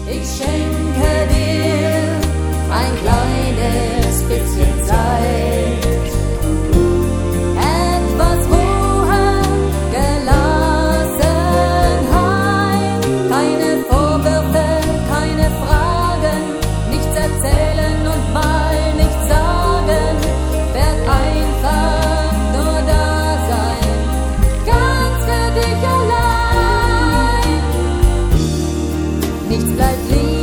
Ich schenke dir ein kleines bisschen Zeit, etwas Ruhe, Gelassenheit, keine Vorwürfe, keine Fragen, nichts erzählen und mal nichts sagen, werd einfach nur da sein, ganz für dich allein. Nichts bleibt liegen.